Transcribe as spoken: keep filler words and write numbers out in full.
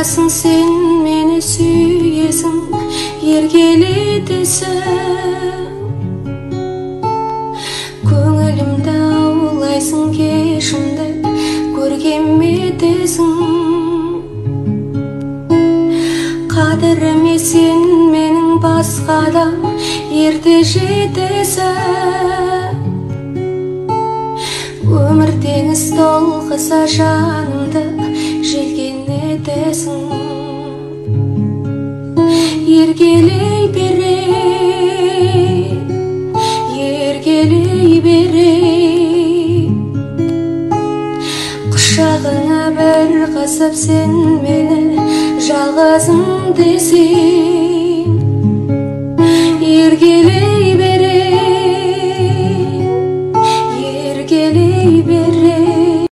Айтасың сен мені сүйесің, еркелетесің. Көңілімді аулайсың, кешімді көркем етесің. Қадіріме сен менің басқада ерте жетесің. Өмір теңіз толқыса жанымды желкенетесің. Еркелей бере, еркелей бере, құшағыңа бір қысып сен мені жалғызым десең. Еркелей